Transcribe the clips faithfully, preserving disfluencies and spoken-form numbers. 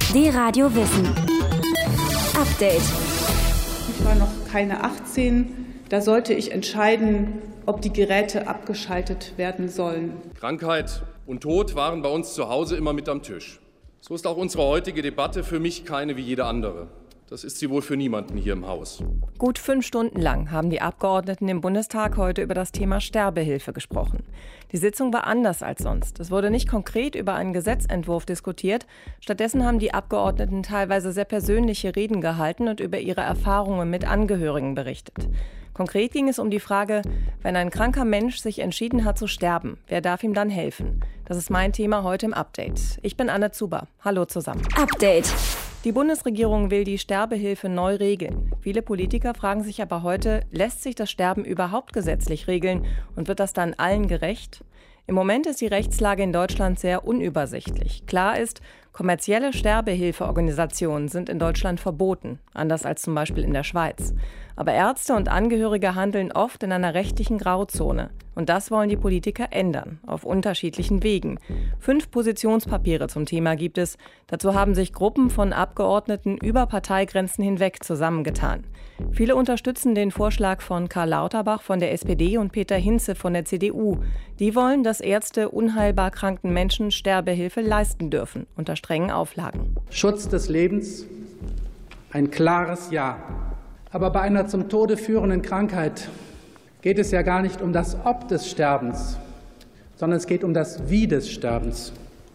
D-Radio Wissen. Update. Ich war noch keine achtzehn. Da sollte ich entscheiden, ob die Geräte abgeschaltet werden sollen. Krankheit und Tod waren bei uns zu Hause immer mit am Tisch. So ist auch unsere heutige Debatte für mich keine wie jede andere. Das ist sie wohl für niemanden hier im Haus. Gut fünf Stunden lang haben die Abgeordneten im Bundestag heute über das Thema Sterbehilfe gesprochen. Die Sitzung war anders als sonst. Es wurde nicht konkret über einen Gesetzentwurf diskutiert. Stattdessen haben die Abgeordneten teilweise sehr persönliche Reden gehalten und über ihre Erfahrungen mit Angehörigen berichtet. Konkret ging es um die Frage, wenn ein kranker Mensch sich entschieden hat zu sterben, wer darf ihm dann helfen? Das ist mein Thema heute im Update. Ich bin Anne Zuber. Hallo zusammen. Update. Die Bundesregierung will die Sterbehilfe neu regeln. Viele Politiker fragen sich aber heute, lässt sich das Sterben überhaupt gesetzlich regeln und wird das dann allen gerecht? Im Moment ist die Rechtslage in Deutschland sehr unübersichtlich. Klar ist, kommerzielle Sterbehilfeorganisationen sind in Deutschland verboten, anders als zum Beispiel in der Schweiz. Aber Ärzte und Angehörige handeln oft in einer rechtlichen Grauzone. Und das wollen die Politiker ändern, auf unterschiedlichen Wegen. Fünf Positionspapiere zum Thema gibt es. Dazu haben sich Gruppen von Abgeordneten über Parteigrenzen hinweg zusammengetan. Viele unterstützen den Vorschlag von Karl Lauterbach von der S P D und Peter Hinze von der C D U. Die wollen, dass Ärzte unheilbar kranken Menschen Sterbehilfe leisten dürfen, unter strengen Auflagen. Schutz des Lebens, ein klares Ja. Aber bei einer zum Tode führenden Krankheit geht es ja gar nicht um das Ob des Sterbens, sondern es geht um das Wie des Sterbens.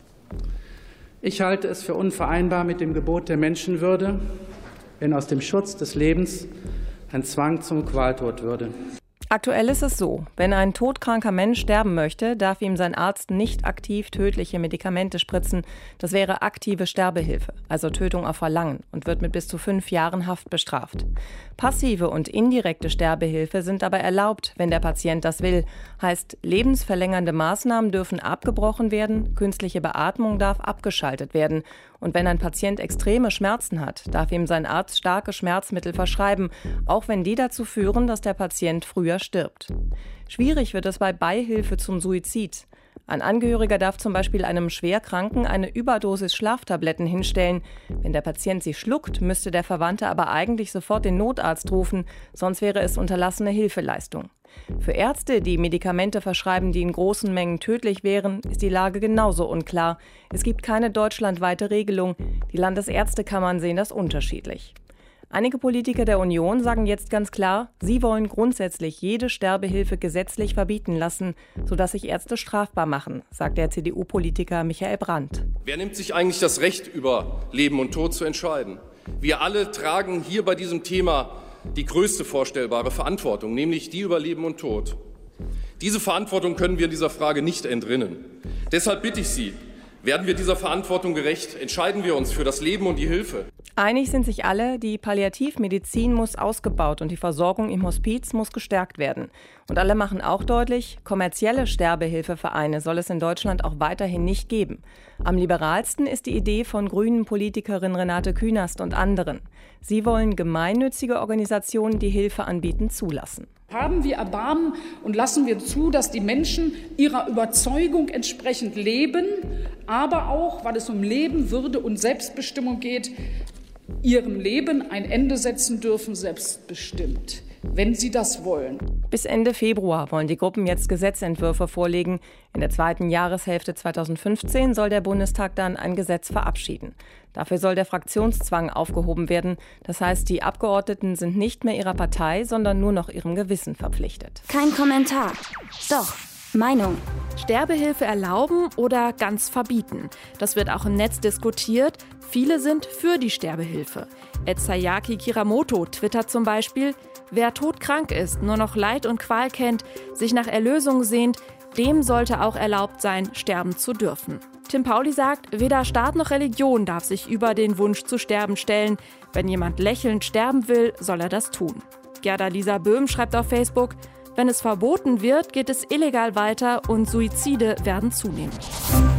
Ich halte es für unvereinbar mit dem Gebot der Menschenwürde, wenn aus dem Schutz des Lebens ein Zwang zum Qualtod würde. Aktuell ist es so, wenn ein todkranker Mensch sterben möchte, darf ihm sein Arzt nicht aktiv tödliche Medikamente spritzen. Das wäre aktive Sterbehilfe, also Tötung auf Verlangen, und wird mit bis zu fünf Jahren Haft bestraft. Passive und indirekte Sterbehilfe sind aber erlaubt, wenn der Patient das will. Heißt, lebensverlängernde Maßnahmen dürfen abgebrochen werden, künstliche Beatmung darf abgeschaltet werden. Und wenn ein Patient extreme Schmerzen hat, darf ihm sein Arzt starke Schmerzmittel verschreiben, auch wenn die dazu führen, dass der Patient früher stirbt. Schwierig wird es bei Beihilfe zum Suizid. Ein Angehöriger darf zum Beispiel einem Schwerkranken eine Überdosis Schlaftabletten hinstellen. Wenn der Patient sie schluckt, müsste der Verwandte aber eigentlich sofort den Notarzt rufen, sonst wäre es unterlassene Hilfeleistung. Für Ärzte, die Medikamente verschreiben, die in großen Mengen tödlich wären, ist die Lage genauso unklar. Es gibt keine deutschlandweite Regelung. Die Landesärztekammern sehen das unterschiedlich. Einige Politiker der Union sagen jetzt ganz klar, sie wollen grundsätzlich jede Sterbehilfe gesetzlich verbieten lassen, sodass sich Ärzte strafbar machen, sagt der C D U-Politiker Michael Brandt. Wer nimmt sich eigentlich das Recht, über Leben und Tod zu entscheiden? Wir alle tragen hier bei diesem Thema die größte vorstellbare Verantwortung, nämlich die über Leben und Tod. Diese Verantwortung können wir in dieser Frage nicht entrinnen. Deshalb bitte ich Sie, werden wir dieser Verantwortung gerecht? Entscheiden wir uns für das Leben und die Hilfe? Einig sind sich alle, die Palliativmedizin muss ausgebaut und die Versorgung im Hospiz muss gestärkt werden. Und alle machen auch deutlich, kommerzielle Sterbehilfevereine soll es in Deutschland auch weiterhin nicht geben. Am liberalsten ist die Idee von grünen Politikerin Renate Künast und anderen. Sie wollen gemeinnützige Organisationen, die Hilfe anbieten, zulassen. Haben wir Erbarmen und lassen wir zu, dass die Menschen ihrer Überzeugung entsprechend leben, aber auch, weil es um Leben, Würde und Selbstbestimmung geht, ihrem Leben ein Ende setzen dürfen, selbstbestimmt, wenn sie das wollen. Bis Ende Februar wollen die Gruppen jetzt Gesetzentwürfe vorlegen. In der zweiten Jahreshälfte zweitausendfünfzehn soll der Bundestag dann ein Gesetz verabschieden. Dafür soll der Fraktionszwang aufgehoben werden. Das heißt, die Abgeordneten sind nicht mehr ihrer Partei, sondern nur noch ihrem Gewissen verpflichtet. Kein Kommentar. Doch, Meinung. Sterbehilfe erlauben oder ganz verbieten? Das wird auch im Netz diskutiert. Viele sind für die Sterbehilfe. Ed Sayaki Kiramoto twittert zum Beispiel: Wer todkrank ist, nur noch Leid und Qual kennt, sich nach Erlösung sehnt, dem sollte auch erlaubt sein, sterben zu dürfen. Tim Pauli sagt, weder Staat noch Religion darf sich über den Wunsch zu sterben stellen. Wenn jemand lächelnd sterben will, soll er das tun. Gerda Lisa Böhm schreibt auf Facebook: Wenn es verboten wird, geht es illegal weiter und Suizide werden zunehmen.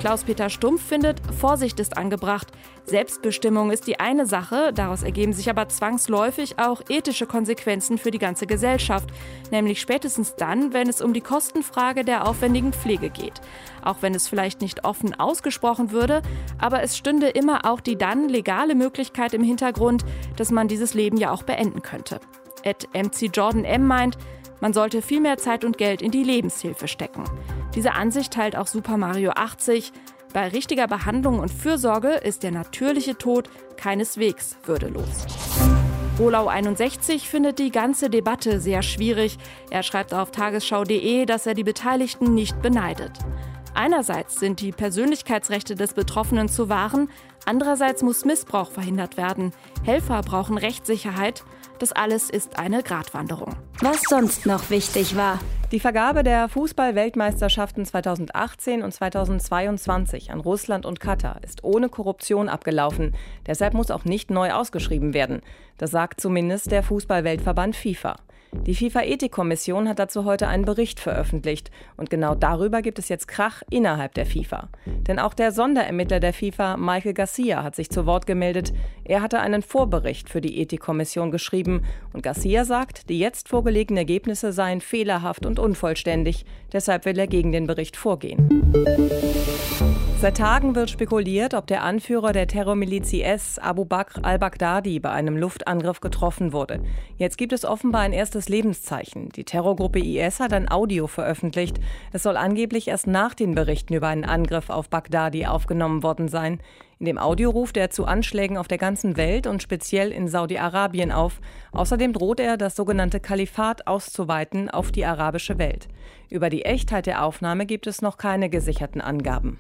Klaus-Peter Stumpf findet, Vorsicht ist angebracht. Selbstbestimmung ist die eine Sache, daraus ergeben sich aber zwangsläufig auch ethische Konsequenzen für die ganze Gesellschaft. Nämlich spätestens dann, wenn es um die Kostenfrage der aufwendigen Pflege geht. Auch wenn es vielleicht nicht offen ausgesprochen würde, aber es stünde immer auch die dann legale Möglichkeit im Hintergrund, dass man dieses Leben ja auch beenden könnte. At M C Jordan M meint, man sollte viel mehr Zeit und Geld in die Lebenshilfe stecken. Diese Ansicht teilt auch Super Mario achtzig. Bei richtiger Behandlung und Fürsorge ist der natürliche Tod keineswegs würdelos. Rolau einundsechzig findet die ganze Debatte sehr schwierig. Er schreibt auf tagesschau punkt de, dass er die Beteiligten nicht beneidet. Einerseits sind die Persönlichkeitsrechte des Betroffenen zu wahren, andererseits muss Missbrauch verhindert werden. Helfer brauchen Rechtssicherheit. Das alles ist eine Gratwanderung. Was sonst noch wichtig war. Die Vergabe der Fußball-Weltmeisterschaften zweitausendachtzehn und zweitausendzweiundzwanzig an Russland und Katar ist ohne Korruption abgelaufen. Deshalb muss auch nicht neu ausgeschrieben werden. Das sagt zumindest der Fußball-Weltverband FIFA. Die FIFA-Ethikkommission hat dazu heute einen Bericht veröffentlicht. Und genau darüber gibt es jetzt Krach innerhalb der FIFA. Denn auch der Sonderermittler der FIFA, Michael Garcia, hat sich zu Wort gemeldet. Er hatte einen Vorbericht für die Ethikkommission geschrieben. Und Garcia sagt, die jetzt vorgelegten Ergebnisse seien fehlerhaft und unvollständig. Deshalb will er gegen den Bericht vorgehen. Seit Tagen wird spekuliert, ob der Anführer der Terrormiliz I S, Abu Bakr al-Baghdadi, bei einem Luftangriff getroffen wurde. Jetzt gibt es offenbar ein erstes Lebenszeichen. Die Terrorgruppe I S hat ein Audio veröffentlicht. Es soll angeblich erst nach den Berichten über einen Angriff auf Baghdadi aufgenommen worden sein. In dem Audio ruft er zu Anschlägen auf der ganzen Welt und speziell in Saudi-Arabien auf. Außerdem droht er, das sogenannte Kalifat auszuweiten auf die arabische Welt. Über die Echtheit der Aufnahme gibt es noch keine gesicherten Angaben.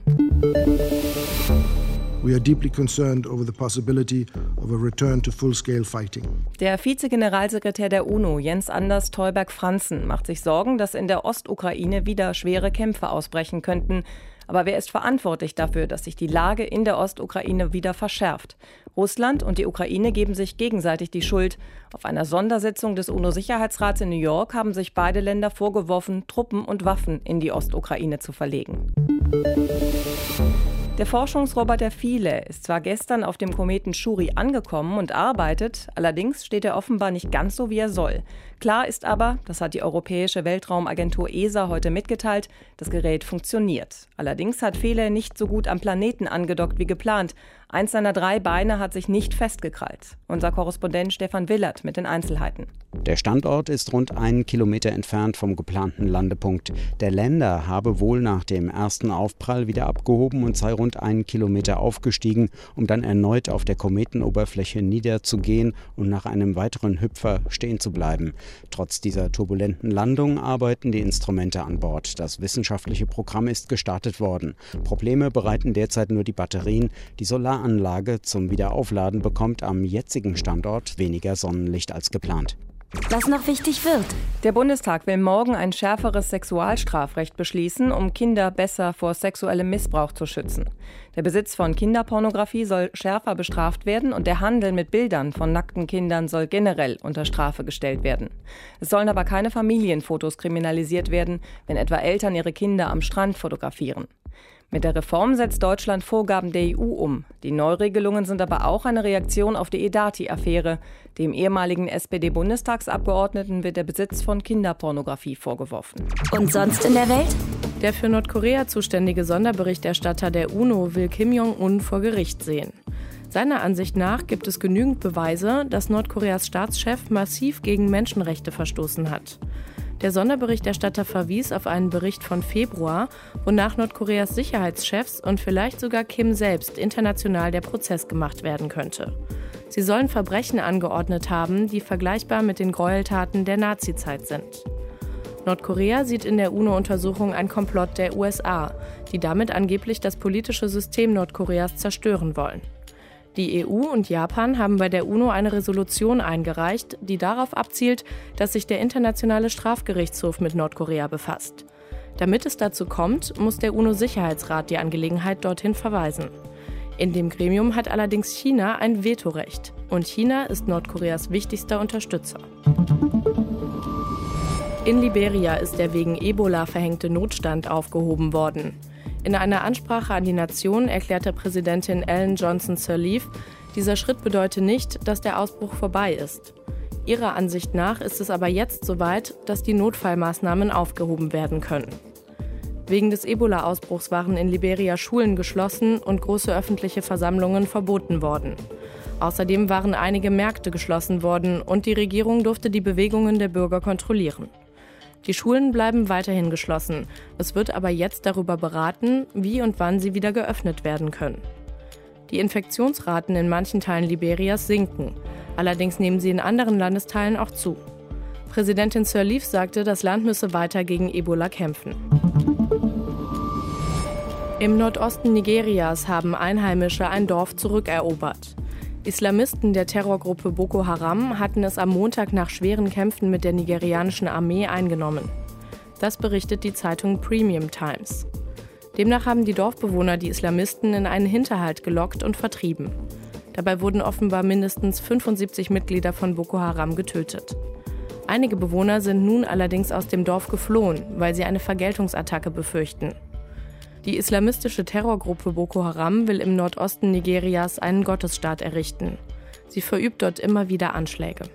We are deeply concerned over the possibility of a return to full-scale fighting. Der Vize-Generalsekretär der UNO, Jens Anders Tolberg-Franzen, macht sich Sorgen, dass in der Ostukraine wieder schwere Kämpfe ausbrechen könnten. Aber wer ist verantwortlich dafür, dass sich die Lage in der Ostukraine wieder verschärft? Russland und die Ukraine geben sich gegenseitig die Schuld. Auf einer Sondersitzung des UNO-Sicherheitsrats in New York haben sich beide Länder vorgeworfen, Truppen und Waffen in die Ostukraine zu verlegen. Der Forschungsroboter Philae ist zwar gestern auf dem Kometen Chury angekommen und arbeitet, allerdings steht er offenbar nicht ganz so, wie er soll. Klar ist aber, das hat die Europäische Weltraumagentur E S A heute mitgeteilt, das Gerät funktioniert. Allerdings hat Philae nicht so gut am Planeten angedockt wie geplant. Eins seiner drei Beine hat sich nicht festgekrallt. Unser Korrespondent Stefan Willert mit den Einzelheiten. Der Standort ist rund einen Kilometer entfernt vom geplanten Landepunkt. Der Lander habe wohl nach dem ersten Aufprall wieder abgehoben und sei rund einen Kilometer aufgestiegen, um dann erneut auf der Kometenoberfläche niederzugehen und nach einem weiteren Hüpfer stehen zu bleiben. Trotz dieser turbulenten Landung arbeiten die Instrumente an Bord. Das wissenschaftliche Programm ist gestartet worden. Probleme bereiten derzeit nur die Batterien. Die Solaranlage zum Wiederaufladen bekommt am jetzigen Standort weniger Sonnenlicht als geplant. Was noch wichtig wird. Der Bundestag will morgen ein schärferes Sexualstrafrecht beschließen, um Kinder besser vor sexuellem Missbrauch zu schützen. Der Besitz von Kinderpornografie soll schärfer bestraft werden und der Handel mit Bildern von nackten Kindern soll generell unter Strafe gestellt werden. Es sollen aber keine Familienfotos kriminalisiert werden, wenn etwa Eltern ihre Kinder am Strand fotografieren. Mit der Reform setzt Deutschland Vorgaben der E U um. Die Neuregelungen sind aber auch eine Reaktion auf die Edati-Affäre. Dem ehemaligen S P D-Bundestagsabgeordneten wird der Besitz von Kinderpornografie vorgeworfen. Und sonst in der Welt? Der für Nordkorea zuständige Sonderberichterstatter der UNO will Kim Jong-un vor Gericht sehen. Seiner Ansicht nach gibt es genügend Beweise, dass Nordkoreas Staatschef massiv gegen Menschenrechte verstoßen hat. Der Sonderberichterstatter verwies auf einen Bericht von Februar, wonach Nordkoreas Sicherheitschefs und vielleicht sogar Kim selbst international der Prozess gemacht werden könnte. Sie sollen Verbrechen angeordnet haben, die vergleichbar mit den Gräueltaten der Nazizeit sind. Nordkorea sieht in der UNO-Untersuchung ein Komplott der U S A, die damit angeblich das politische System Nordkoreas zerstören wollen. Die E U und Japan haben bei der UNO eine Resolution eingereicht, die darauf abzielt, dass sich der Internationale Strafgerichtshof mit Nordkorea befasst. Damit es dazu kommt, muss der UNO-Sicherheitsrat die Angelegenheit dorthin verweisen. In dem Gremium hat allerdings China ein Vetorecht. Und China ist Nordkoreas wichtigster Unterstützer. In Liberia ist der wegen Ebola verhängte Notstand aufgehoben worden. In einer Ansprache an die Nation erklärte Präsidentin Ellen Johnson Sirleaf, dieser Schritt bedeute nicht, dass der Ausbruch vorbei ist. Ihrer Ansicht nach ist es aber jetzt soweit, dass die Notfallmaßnahmen aufgehoben werden können. Wegen des Ebola-Ausbruchs waren in Liberia Schulen geschlossen und große öffentliche Versammlungen verboten worden. Außerdem waren einige Märkte geschlossen worden und die Regierung durfte die Bewegungen der Bürger kontrollieren. Die Schulen bleiben weiterhin geschlossen. Es wird aber jetzt darüber beraten, wie und wann sie wieder geöffnet werden können. Die Infektionsraten in manchen Teilen Liberias sinken. Allerdings nehmen sie in anderen Landesteilen auch zu. Präsidentin Sirleaf sagte, das Land müsse weiter gegen Ebola kämpfen. Im Nordosten Nigerias haben Einheimische ein Dorf zurückerobert. Islamisten der Terrorgruppe Boko Haram hatten es am Montag nach schweren Kämpfen mit der nigerianischen Armee eingenommen. Das berichtet die Zeitung Premium Times. Demnach haben die Dorfbewohner die Islamisten in einen Hinterhalt gelockt und vertrieben. Dabei wurden offenbar mindestens fünfundsiebzig Mitglieder von Boko Haram getötet. Einige Bewohner sind nun allerdings aus dem Dorf geflohen, weil sie eine Vergeltungsattacke befürchten. Die islamistische Terrorgruppe Boko Haram will im Nordosten Nigerias einen Gottesstaat errichten. Sie verübt dort immer wieder Anschläge.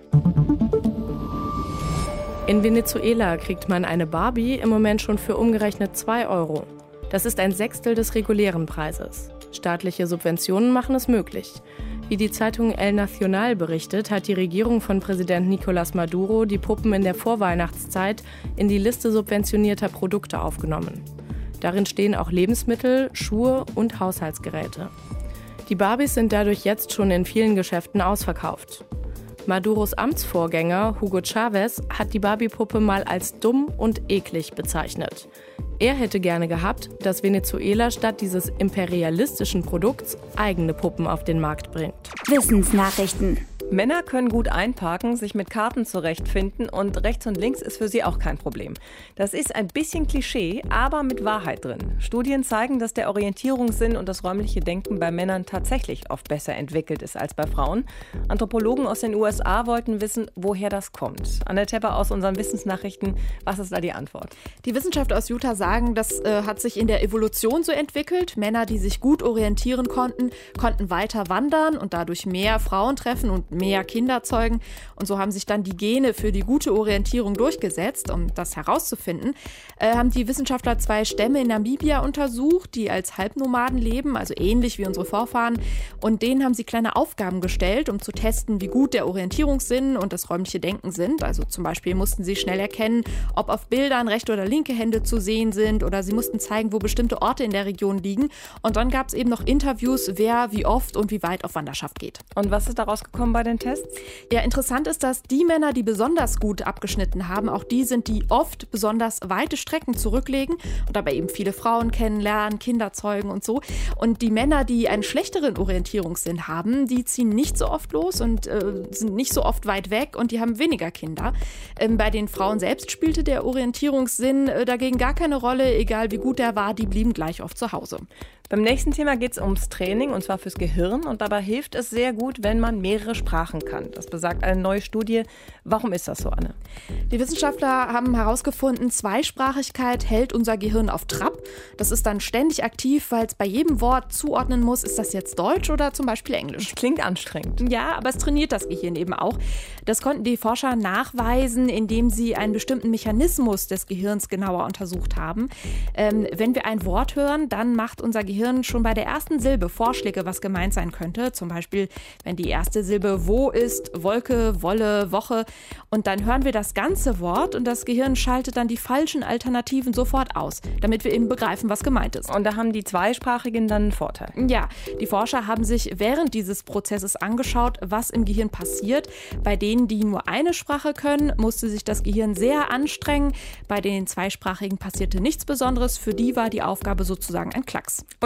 In Venezuela kriegt man eine Barbie im Moment schon für umgerechnet zwei Euro. Das ist ein Sechstel des regulären Preises. Staatliche Subventionen machen es möglich. Wie die Zeitung El Nacional berichtet, hat die Regierung von Präsident Nicolás Maduro die Puppen in der Vorweihnachtszeit in die Liste subventionierter Produkte aufgenommen. Darin stehen auch Lebensmittel, Schuhe und Haushaltsgeräte. Die Barbies sind dadurch jetzt schon in vielen Geschäften ausverkauft. Maduros Amtsvorgänger Hugo Chavez hat die Barbie-Puppe mal als dumm und eklig bezeichnet. Er hätte gerne gehabt, dass Venezuela statt dieses imperialistischen Produkts eigene Puppen auf den Markt bringt. Wissensnachrichten. Männer können gut einparken, sich mit Karten zurechtfinden und rechts und links ist für sie auch kein Problem. Das ist ein bisschen Klischee, aber mit Wahrheit drin. Studien zeigen, dass der Orientierungssinn und das räumliche Denken bei Männern tatsächlich oft besser entwickelt ist als bei Frauen. Anthropologen aus den U S A wollten wissen, woher das kommt. Anne Tepper aus unseren Wissensnachrichten, was ist da die Antwort? Die Wissenschaftler aus Utah sagen, das äh, hat sich in der Evolution so entwickelt. Männer, die sich gut orientieren konnten, konnten weiter wandern und dadurch mehr Frauen treffen und mehr Kinder zeugen. Und so haben sich dann die Gene für die gute Orientierung durchgesetzt. Um das herauszufinden, äh, haben die Wissenschaftler zwei Stämme in Namibia untersucht, die als Halbnomaden leben, also ähnlich wie unsere Vorfahren. Und denen haben sie kleine Aufgaben gestellt, um zu testen, wie gut der Orientierungssinn und das räumliche Denken sind. Also zum Beispiel mussten sie schnell erkennen, ob auf Bildern rechte oder linke Hände zu sehen sind, oder sie mussten zeigen, wo bestimmte Orte in der Region liegen. Und dann gab es eben noch Interviews, wer wie oft und wie weit auf Wanderschaft geht. Und was ist daraus gekommen bei den Tests? Ja, interessant ist, dass die Männer, die besonders gut abgeschnitten haben, auch die sind, die oft besonders weite Strecken zurücklegen und dabei eben viele Frauen kennenlernen, Kinder zeugen und so. Und die Männer, die einen schlechteren Orientierungssinn haben, die ziehen nicht so oft los und äh, sind nicht so oft weit weg und die haben weniger Kinder. Ähm, bei den Frauen selbst spielte der Orientierungssinn äh, dagegen gar keine Rolle, egal wie gut der war, die blieben gleich oft zu Hause. Beim nächsten Thema geht es ums Training, und zwar fürs Gehirn. Und dabei hilft es sehr gut, wenn man mehrere Sprachen kann. Das besagt eine neue Studie. Warum ist das so, Anne? Die Wissenschaftler haben herausgefunden, Zweisprachigkeit hält unser Gehirn auf Trab. Das ist dann ständig aktiv, weil es bei jedem Wort zuordnen muss, ist das jetzt Deutsch oder zum Beispiel Englisch. Das klingt anstrengend. Ja, aber es trainiert das Gehirn eben auch. Das konnten die Forscher nachweisen, indem sie einen bestimmten Mechanismus des Gehirns genauer untersucht haben. Ähm, wenn wir ein Wort hören, dann macht unser Gehirn schon bei der ersten Silbe Vorschläge, was gemeint sein könnte. Zum Beispiel, wenn die erste Silbe wo ist, Wolke, Wolle, Woche. Und dann hören wir das ganze Wort und das Gehirn schaltet dann die falschen Alternativen sofort aus, damit wir eben begreifen, was gemeint ist. Und da haben die Zweisprachigen dann einen Vorteil. Ja, die Forscher haben sich während dieses Prozesses angeschaut, was im Gehirn passiert. Bei denen, die nur eine Sprache können, musste sich das Gehirn sehr anstrengen. Bei den Zweisprachigen passierte nichts Besonderes. Für die war die Aufgabe sozusagen ein Klacks. Und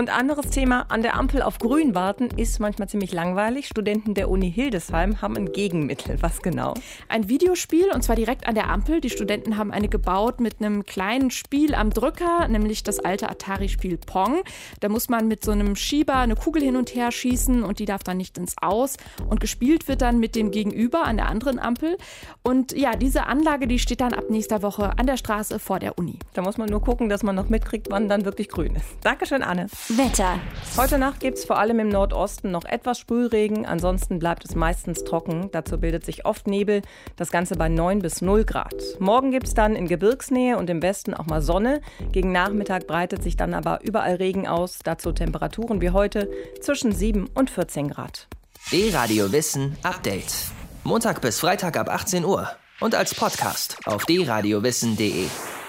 Und anderes Thema, an der Ampel auf Grün warten ist manchmal ziemlich langweilig. Studenten der Uni Hildesheim haben ein Gegenmittel. Was genau? Ein Videospiel, und zwar direkt an der Ampel. Die Studenten haben eine gebaut mit einem kleinen Spiel am Drücker, nämlich das alte Atari-Spiel Pong. Da muss man mit so einem Schieber eine Kugel hin und her schießen und die darf dann nicht ins Aus. Und gespielt wird dann mit dem Gegenüber an der anderen Ampel. Und ja, diese Anlage, die steht dann ab nächster Woche an der Straße vor der Uni. Da muss man nur gucken, dass man noch mitkriegt, wann dann wirklich grün ist. Dankeschön, Anne. Wetter. Heute Nacht gibt es vor allem im Nordosten noch etwas Sprühregen. Ansonsten bleibt es meistens trocken. Dazu bildet sich oft Nebel. Das Ganze bei neun bis null Grad. Morgen gibt es dann in Gebirgsnähe und im Westen auch mal Sonne. Gegen Nachmittag breitet sich dann aber überall Regen aus. Dazu Temperaturen wie heute zwischen sieben und vierzehn Grad. D-Radio Wissen Update. Montag bis Freitag ab achtzehn Uhr. Und als Podcast auf d radio wissen punkt de.